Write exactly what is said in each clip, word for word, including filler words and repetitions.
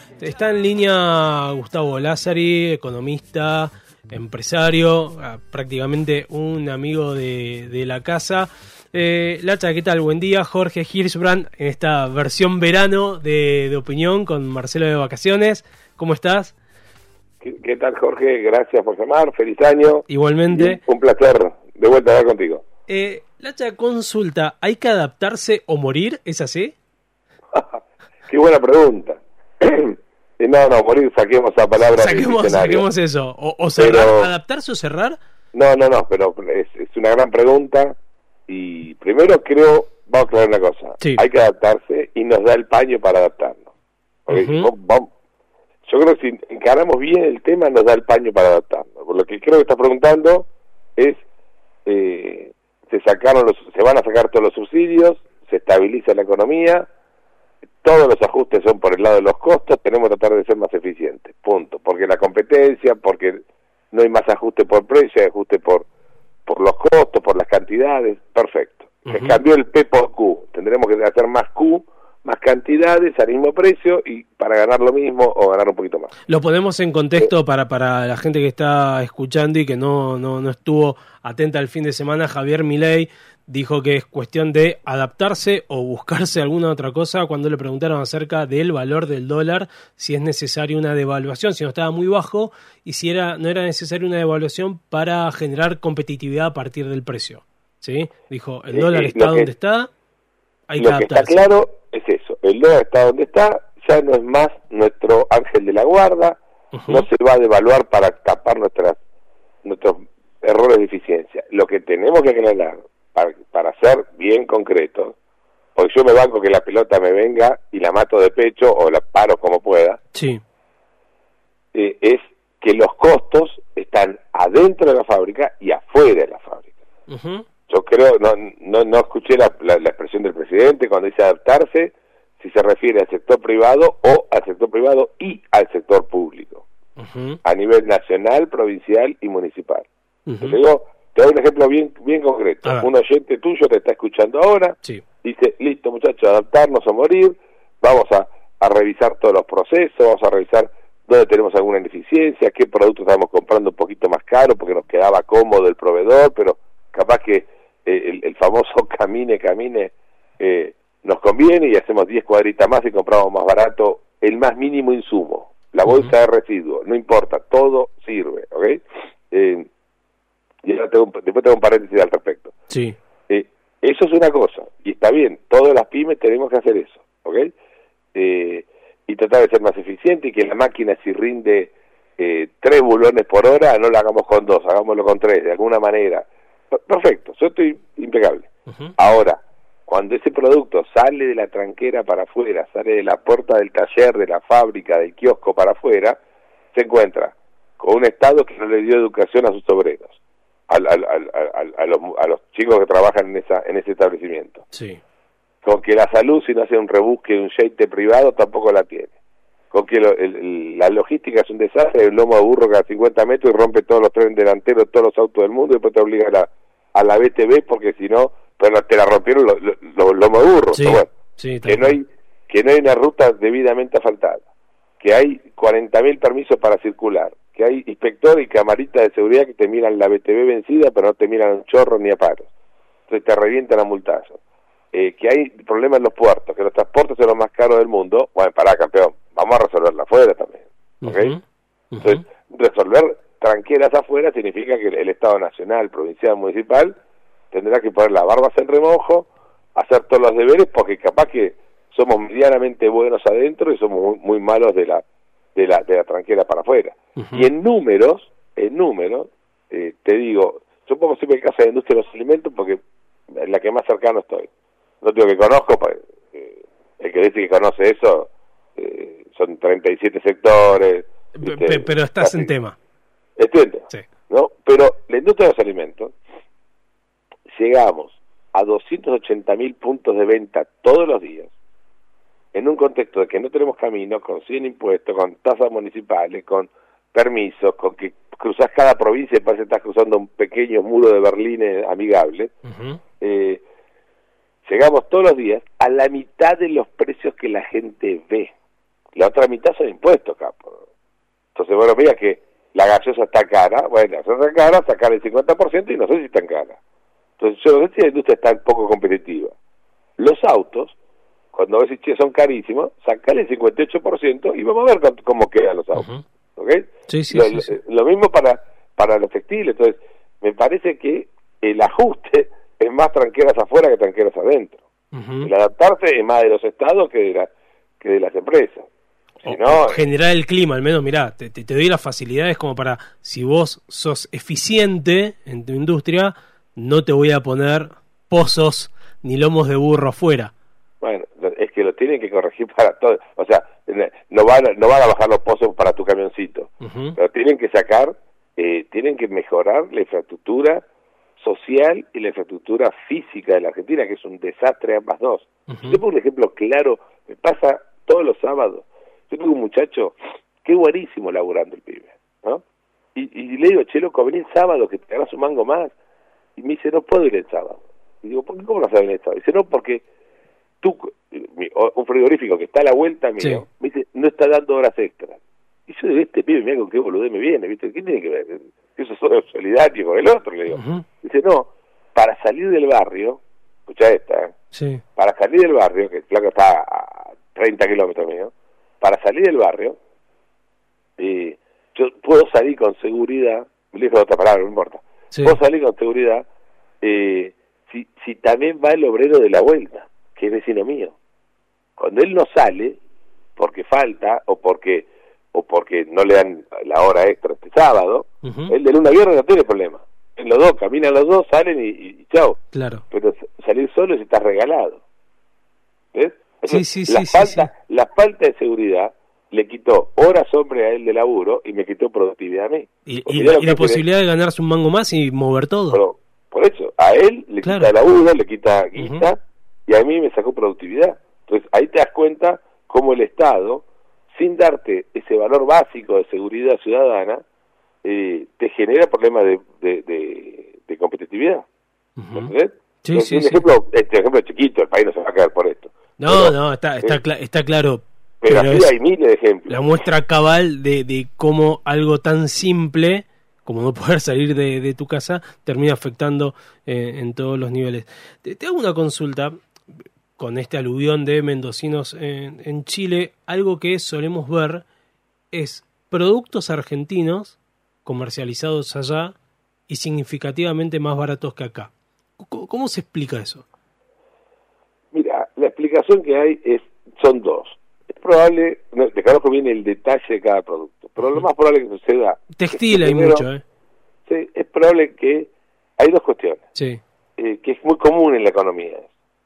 Está en línea Gustavo Lázari, economista, empresario, prácticamente un amigo de, de la casa. Eh, Lacha, ¿qué tal? Buen día. Jorge Hirschbrand en esta versión verano de, de Opinión con Marcelo de vacaciones. ¿Cómo estás? ¿Qué, qué tal, Jorge? Gracias por llamar. Feliz año. Igualmente. Un placer de vuelta a hablar contigo. Eh, Lacha, consulta, ¿hay que adaptarse o morir? ¿Es así? Qué buena pregunta. No, no, morir, saquemos esa palabra. Saquemos, saquemos eso. O, o cerrar, pero, ¿adaptarse o cerrar? No, no, no, pero es, es una gran pregunta. Y primero creo, vamos a aclarar una cosa. Sí. Hay que adaptarse y nos da el paño para adaptarnos. Uh-huh. vamos, vamos, yo creo que si encaramos bien el tema, nos da el paño para adaptarnos. Por lo que creo que estás preguntando es, eh, se sacaron los, se van a sacar todos los subsidios, se estabiliza la economía, todos los ajustes son por el lado de los costos, tenemos que tratar de ser más eficientes, punto. Porque la competencia, porque no hay más ajuste por precio, hay ajuste por por los costos, por las cantidades, perfecto. Uh-huh. Se cambió el P por Q, tendremos que hacer más Q, más cantidades al mismo precio y para ganar lo mismo o ganar un poquito más. Lo ponemos en contexto eh, para para la gente que está escuchando y que no, no, no estuvo atenta el fin de semana. Javier Milei dijo que es cuestión de adaptarse o buscarse alguna otra cosa cuando le preguntaron acerca del valor del dólar, si es necesaria una devaluación, si no estaba muy bajo y si era no era necesaria una devaluación para generar competitividad a partir del precio. ¿Sí? Dijo, el dólar eh, está donde que, está, hay que lo adaptarse. Que está claro es eso, el dólar está donde está, ya no es más nuestro ángel de la guarda, uh-huh. no se va a devaluar para tapar nuestras nuestros errores de eficiencia. Lo que tenemos que aclarar, para, para ser bien concreto, porque yo me banco que la pelota me venga y la mato de pecho o la paro como pueda, sí. eh, es que los costos están adentro de la fábrica y afuera de la fábrica. Uh-huh. Yo creo, no no, no escuché la, la, la expresión del presidente cuando dice adaptarse, si se refiere al sector privado o al sector privado y al sector público, uh-huh. a nivel nacional, provincial y municipal. Uh-huh. Te digo, te doy un ejemplo bien bien concreto. Ah. Un oyente tuyo te está escuchando ahora, sí. dice, listo muchachos, adaptarnos o morir, vamos a, a revisar todos los procesos, vamos a revisar dónde tenemos alguna ineficiencia, qué productos estamos comprando un poquito más caro porque nos quedaba cómodo el proveedor, pero capaz que eh, el, el famoso camine, camine, eh, nos conviene y hacemos diez cuadritas más y compramos más barato el más mínimo insumo, la bolsa uh-huh. de residuos, no importa, todo sirve, ¿ok? Eh, y ahora tengo, después tengo un paréntesis al respecto. Sí. Eh, eso es una cosa, y está bien, todas las pymes tenemos que hacer eso, ¿ok? Eh, y tratar de ser más eficiente y que la máquina si rinde eh, tres bulones por hora, no la hagamos con dos, hagámoslo con tres, de alguna manera. Perfecto, yo estoy impecable. Uh-huh. Ahora, cuando ese producto sale de la tranquera para afuera, sale de la puerta del taller, de la fábrica, del kiosco para afuera, se encuentra con un Estado que no le dio educación a sus obreros, al, al, al, al, a, los, a los chicos que trabajan en esa en ese establecimiento. Sí. Con que la salud, si no hace un rebusque de un jeite privado, tampoco la tiene. Con que lo, el, el, la logística es un desastre, el lomo de burro cada cincuenta metros y rompe todos los trenes delanteros, todos los autos del mundo, y después te obliga a la, a la B T V porque si no, pero te la rompieron los lo, lo, lomo de burro. Sí, bueno, sí, que no hay que no hay una ruta debidamente asfaltada, que hay cuarenta mil permisos para circular, que hay inspectores y camaritas de seguridad que te miran la B T V vencida, pero no te miran chorros ni a paros. Entonces te revientan a multazos. Eh, que hay problemas en los puertos, que los transportes son los más caros del mundo. Bueno, pará, campeón, vamos a resolverla afuera también, ¿ok? Uh-huh. Uh-huh. Entonces, resolver tranqueras afuera significa que el Estado nacional, provincial, municipal, tendrá que poner las barbas en remojo, hacer todos los deberes, porque capaz que somos medianamente buenos adentro y somos muy, muy malos de la de la de la tranquera para afuera. Uh-huh. Y en números, en números, eh, te digo, yo pongo siempre el caso de la industria de los alimentos porque es la que más cercano estoy. No digo que conozco, pues, eh, el que dice que conoce eso, eh, son treinta y siete sectores. P- pero estás casi en tema. ¿Entiendes? Sí. ¿No? Pero la industria de los alimentos, llegamos a doscientos ochenta mil puntos de venta todos los días, en un contexto de que no tenemos camino, con cien impuestos, con tasas municipales, con permisos, con que cruzás cada provincia y parece que estás cruzando un pequeño muro de Berlín amigable. Uh-huh. Eh, llegamos todos los días a la mitad de los precios que la gente ve. La otra mitad son impuestos, capo. Entonces, bueno, mira que la gaseosa está cara, bueno, la gaseosa está cara, sacar el cincuenta por ciento y no sé si está cara. Entonces, yo no sé si la industria está poco competitiva. Los autos, cuando ves que son carísimos, sacar el cincuenta y ocho por ciento y vamos a ver cómo quedan los autos. Uh-huh. ¿Ok? Sí, sí, lo, sí, sí. lo mismo para, para los textiles. Entonces, me parece que el ajuste es más tranqueras afuera que tranqueras adentro. Uh-huh. El adaptarse es más de los estados que de, la, que de las empresas. Si o, no, o generar el clima, al menos, mirá, te, te, te doy las facilidades como para, si vos sos eficiente en tu industria, no te voy a poner pozos ni lomos de burro afuera. Bueno, es que lo tienen que corregir para todo. O sea, no van, no van a bajar los pozos para tu camioncito, uh-huh. pero tienen que sacar, eh, tienen que mejorar la infraestructura social y la infraestructura física de la Argentina, que es un desastre ambas dos. Uh-huh. Yo pongo un ejemplo claro, me pasa todos los sábados. Yo tengo un muchacho, qué buenísimo laburando el pibe, ¿no? Y, y le digo, che, loco, vení el sábado que te ganas un mango más. Y me dice, no puedo ir el sábado. Y digo, ¿por qué cómo no sabes el sábado? Dice, no, porque tú, un frigorífico que está a la vuelta mío, sí. me dice, no está dando horas extras. Y yo digo, este pibe, mira con qué boludez me viene, ¿viste? ¿Qué tiene que ver? Eso es solidario con el otro, le digo. Uh-huh. Dice, no, para salir del barrio, escucha esta, ¿eh? Sí. Para salir del barrio, que el flaco está a treinta kilómetros mío, para salir del barrio, eh, yo puedo salir con seguridad, me dijo otra palabra, no importa, sí. puedo salir con seguridad eh, si, si también va el obrero de la vuelta, que es vecino mío. Cuando él no sale, porque falta, o porque o porque no le dan la hora extra este sábado, uh-huh. él de lunes a viernes no tiene problema. En los dos, caminan los dos, salen y, y, y chao. Claro. Pero salir solo es estar regalado. ¿Ves? Sí, sí, la, sí, falta, sí, sí. la falta de seguridad le quitó horas hombre a él de laburo y me quitó productividad a mí. Y, y la, y la posibilidad de ganarse un mango más y mover todo. Pero, por eso, a él le claro. quita laburo, le quita guita, uh-huh. y a mí me sacó productividad. Entonces ahí te das cuenta cómo el Estado, sin darte ese valor básico de seguridad ciudadana, eh, te genera problemas de, de, de, de competitividad. Uh-huh. ¿Entendés? Sí, Entonces, sí, un sí. ejemplo, este ejemplo chiquito, el país no se va a caer por esto. No, pero, no, está, está, eh, cl- está claro. Pero, pero así hay miles de ejemplos. La muestra cabal de, de cómo algo tan simple como no poder salir de, de tu casa termina afectando eh, en todos los niveles. Te, te hago una consulta. Con este aluvión de mendocinos en, en Chile, algo que solemos ver es productos argentinos comercializados allá y significativamente más baratos que acá. ¿Cómo, cómo se explica eso? Mira, la explicación que hay es son dos. Es probable, no, desconozco bien el detalle de cada producto, pero uh-huh. lo más probable que suceda... Textil es que hay primero, mucho, ¿eh? Sí, es probable que... Hay dos cuestiones, sí. eh, que es muy común en la economía.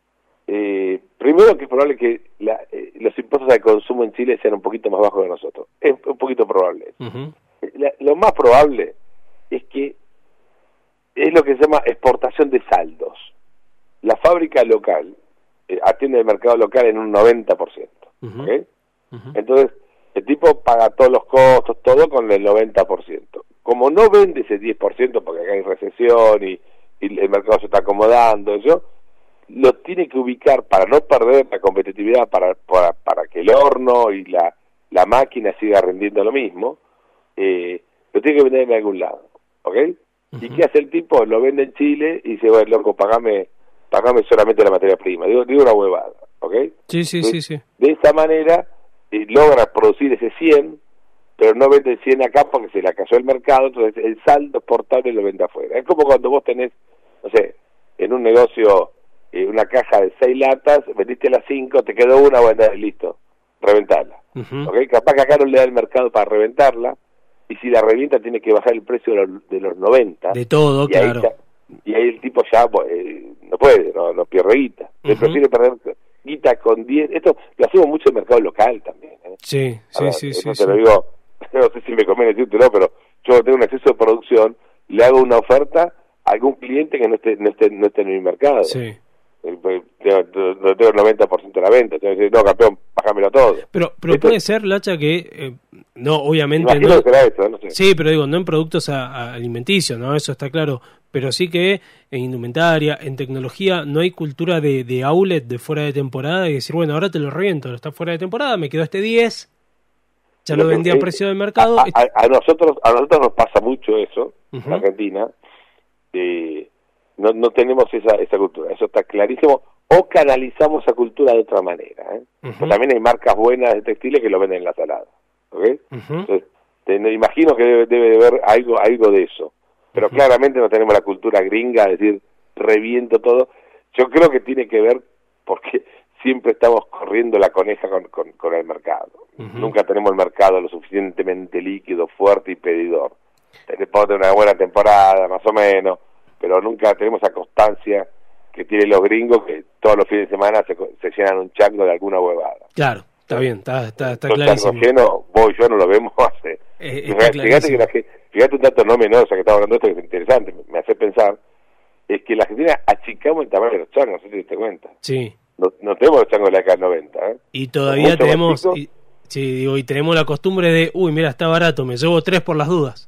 Eh, primero que es probable que la, eh, los impuestos al consumo en Chile sean un poquito más bajos que nosotros. Es un poquito probable. Uh-huh. La, lo más probable es que es lo que se llama exportación de saldos. La fábrica local eh, atiende el mercado local en un noventa por ciento. Uh-huh. ¿Okay? Uh-huh. Entonces, el tipo paga todos los costos, todo con el noventa por ciento. Como no vende ese diez por ciento porque acá hay recesión y, y el mercado se está acomodando, yo lo tiene que ubicar para no perder la competitividad, para para, para que el horno y la, la máquina siga rendiendo lo mismo, eh, lo tiene que vender en algún lado, ¿ok? Uh-huh. ¿Y qué hace el tipo? Lo vende en Chile y dice, bueno, loco, pagame, pagame solamente la materia prima. Digo, digo una huevada, ¿ok? Sí, sí, Entonces, sí, sí. De esa manera eh, logra producir ese cien, pero no vende el cien acá porque se la cayó el mercado, entonces el saldo exportable lo vende afuera. Es como cuando vos tenés, no sé, en un negocio... Eh, una caja de seis latas, vendiste las cinco, te quedó una, bueno, listo, reventarla. Uh-huh. ¿Okay? Capaz que acá no le da el mercado para reventarla, y si la revienta tiene que bajar el precio de los, de los noventa. De todo, y claro. Ahí ya, y ahí el tipo ya eh, no puede, no, no pierde guita. Uh-huh. Prefiere perder guita con diez. Esto lo hacemos mucho en el mercado local también. ¿eh? Sí, sí, ver, sí. Eso sí, te sí. lo digo, no sé si me conviene decírtelo, pero yo tengo un exceso de producción, le hago una oferta a algún cliente que no esté, no esté, no esté en mi mercado. Sí. Tengo, tengo el noventa por ciento de la venta, tengo que decir, no, campeón, bájamelo todo. Pero pero Esto, puede ser, Lacha, que eh, no, obviamente imagino no, que será eso, no sé. Sí, pero digo, no en productos a, a alimenticios, ¿no? Eso está claro, pero sí que en indumentaria, en tecnología, no hay cultura de, de outlet, de fuera de temporada, y decir, bueno, ahora te lo reviento, está fuera de temporada, me quedó este diez, ya lo, lo vendía a precio del mercado. A, a, a nosotros a nosotros nos pasa mucho eso, uh-huh. en Argentina, eh, no, no tenemos esa, esa cultura, eso está clarísimo, o canalizamos esa cultura de otra manera. ¿eh? Uh-huh. También hay marcas buenas de textiles que lo venden en la salada, ¿ok? Uh-huh. Entonces, te, imagino que debe, debe de haber algo, algo de eso, pero uh-huh. claramente no tenemos la cultura gringa, es decir, reviento todo. Yo creo que tiene que ver porque siempre estamos corriendo la coneja con, con, con el mercado. Uh-huh. Nunca tenemos el mercado lo suficientemente líquido, fuerte y pedidor. Podemos tener una buena temporada, más o menos, pero nunca tenemos esa constancia que tienen los gringos, que todos los fines de semana se, se llenan un chango de alguna huevada. Claro, está bien, está, está, está clarísimo. Los changos llenos, vos y yo no lo vemos hace... Eh, fíjate, fíjate, que la, fíjate un dato no menor, o sea que estamos hablando de esto que es interesante, me, me hace pensar, es que en la Argentina achicamos el tamaño de los changos, no sé si te diste cuenta. Sí. No, no tenemos los changos de la década del noventa, ¿eh? Y todavía tenemos... Y, sí, digo, y tenemos la costumbre de, uy, mira, está barato, me llevo tres por las dudas.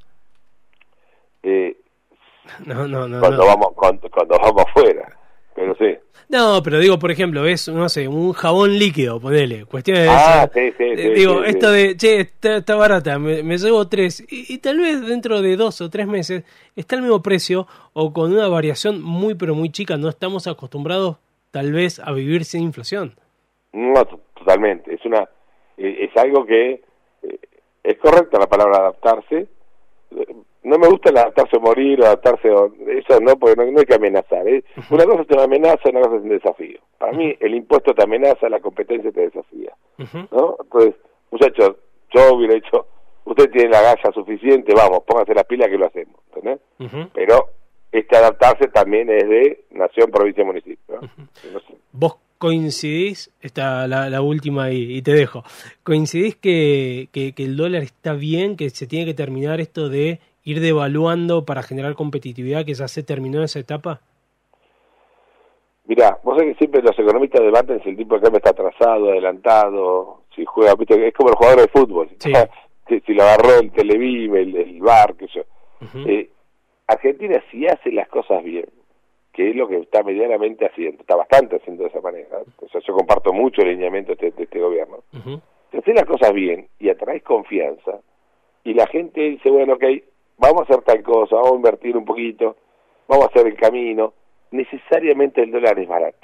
Eh, no, no, no. Cuando, no. Vamos, cuando, cuando vamos afuera, pero sí. No, pero digo, por ejemplo, es, no sé, un jabón líquido, ponele, cuestiones de... Ah, esa, sí, sí, eh, sí. Digo, sí, esto sí. de, che, está, está barata, me, me llevo tres, y, y tal vez dentro de dos o tres meses está al mismo precio, o con una variación muy, pero muy chica, no estamos acostumbrados, tal vez, a vivir sin inflación. No, totalmente, es una... es algo que eh, es correcta la palabra adaptarse. No me gusta el adaptarse o morir o adaptarse o, eso no, porque no, no hay que amenazar, ¿eh? Uh-huh. Una cosa es una amenaza, una cosa es un desafío. Para uh-huh. mí el impuesto te amenaza, la competencia te desafía, uh-huh. ¿no? Entonces, muchachos, yo hubiera dicho, usted tiene la galla suficiente, vamos, póngase la pila que lo hacemos, ¿entendés? Uh-huh. Pero este adaptarse también es de nación, provincia, municipio, ¿no? Uh-huh. No sé. ¿Vos coincidís, esta la, la última y, y te dejo, coincidís que, que, que el dólar está bien, que se tiene que terminar esto de ir devaluando para generar competitividad, que ya se terminó esa etapa? Mirá, vos sabés que siempre los economistas debaten si el tipo de cambio está atrasado, adelantado, si juega, ¿viste? Es como el jugador de fútbol, sí. si, si lo agarró el Televín, el, el V A R, que yo. Uh-huh. eh, Argentina si hace las cosas bien, que es lo que está medianamente haciendo, está bastante haciendo de esa manera, o sea, yo comparto mucho el lineamiento de este, de este gobierno. Uh-huh. Si haces las cosas bien y atraes confianza, y la gente dice, bueno, ok, vamos a hacer tal cosa, vamos a invertir un poquito, vamos a hacer el camino, necesariamente el dólar es barato.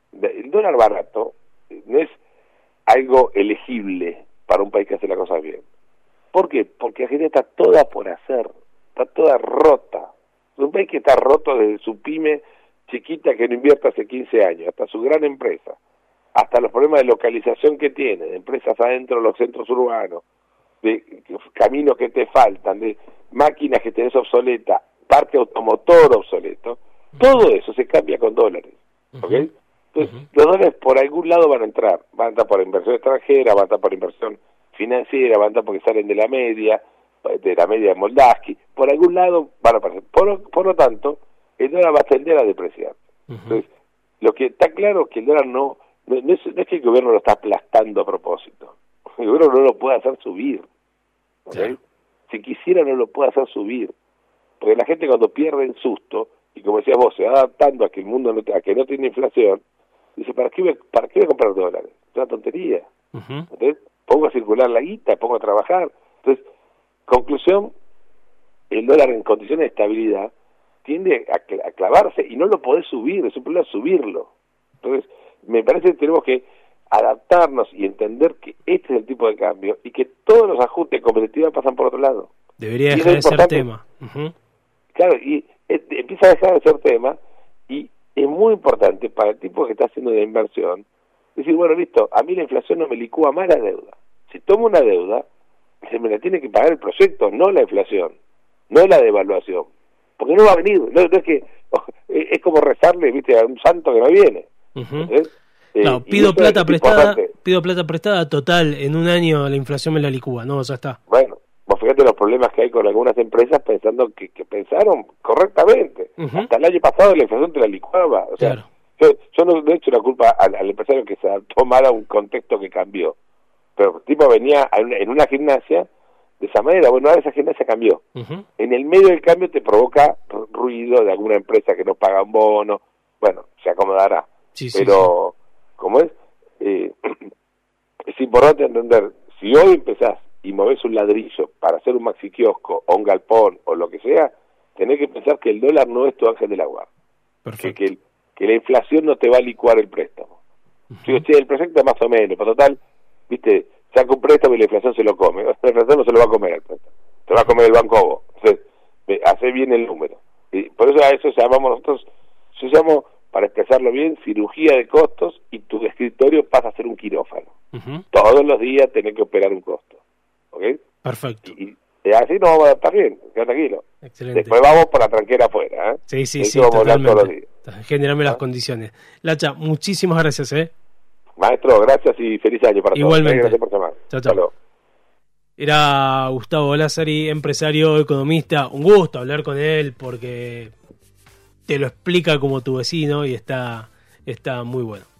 El dólar barato no es algo elegible para un país que hace las cosas bien. ¿Por qué? Porque Argentina está toda por hacer, está toda rota. Es un país que está roto desde su pyme chiquita que no invierte hace quince años, hasta su gran empresa, hasta los problemas de localización que tiene, de empresas adentro de los centros urbanos, de caminos que te faltan, de máquinas que tenés obsoleta, parque automotor obsoleto, todo eso se cambia con dólares, ¿ok? Entonces, uh-huh. los dólares por algún lado van a entrar, van a entrar por inversión extranjera, van a entrar por inversión financiera, van a entrar porque salen de la media, de la media de Moldaski, por algún lado van a aparecer. Por, por lo tanto, el dólar va a tender a depreciar. Uh-huh. Entonces, lo que está claro es que el dólar no, no, no, es, no es que el gobierno lo está aplastando a propósito, el gobierno no lo puede hacer subir, ¿okay? Sí. Si quisiera no lo puede hacer subir, porque la gente cuando pierde el susto, y como decías vos, se va adaptando a que el mundo no, a que no tiene inflación, dice, ¿para qué voy, para qué voy a comprar dólares? Es una tontería. Uh-huh. Entonces, pongo a circular la guita, pongo a trabajar. Entonces, conclusión, el dólar en condiciones de estabilidad tiende a, cl- a clavarse y no lo podés subir, es un problema subirlo. Entonces, me parece que tenemos que adaptarnos y entender que este es el tipo de cambio y que todos los ajustes de competitividad pasan por otro lado. Debería dejar de ser tema. Uh-huh. Claro, y eh, empieza a dejar de ser tema y es muy importante para el tipo que está haciendo la inversión decir, bueno, listo, a mí la inflación no me licúa más la deuda. Si tomo una deuda, se me la tiene que pagar el proyecto, no la inflación, no la devaluación, porque no va a venir, no, no es que oh, es como rezarle, viste, a un santo que no viene. Uh-huh. Eh, no, pido plata prestada, pido plata prestada, total, en un año la inflación me la licúa, no, ya está. Bueno, vos fíjate los problemas que hay con algunas empresas pensando que, que pensaron correctamente. Uh-huh. Hasta el año pasado la inflación te la licuaba, o sea, claro. yo, yo no le echo la culpa al, al empresario que se adaptó mal a un contexto que cambió. Pero el tipo venía en una gimnasia de esa manera, bueno, ahora esa gimnasia cambió. Uh-huh. En el medio del cambio te provoca ruido de alguna empresa que no paga un bono, bueno, se acomodará. Sí, pero, sí, sí. ¿cómo es? Eh, es importante entender, si hoy empezás y movés un ladrillo para hacer un maxi kiosco o un galpón o lo que sea, tenés que pensar que el dólar no es tu ángel de la guarda. Que, que, el, que la inflación no te va a licuar el préstamo. Uh-huh. Digo, che, el préstamo más o menos, pero total, viste, saca un préstamo y la inflación se lo come. La inflación no se lo va a comer el préstamo, se va a comer el banco a vos. Entonces, hace bien el número. Y por eso a eso llamamos nosotros, yo llamo, para expresarlo bien, cirugía de costos, y tu escritorio pasa a ser un quirófano. Uh-huh. Todos los días tenés que operar un costo. ¿Ok? Perfecto. Y, y así nos vamos a adaptar bien, queda tranquilo. Excelente. Después vamos por la tranquera afuera, ¿eh? Sí, sí, Ahí sí, vamos a hablar todos los días. Generame ¿Ah? las condiciones. Lacha, muchísimas gracias, ¿eh? Maestro, gracias y feliz año para Igualmente. todos. Igualmente. Gracias por llamar. Chao, chao. Era Gustavo Lázari, empresario, economista. Un gusto hablar con él porque te lo explica como tu vecino y está, está muy bueno.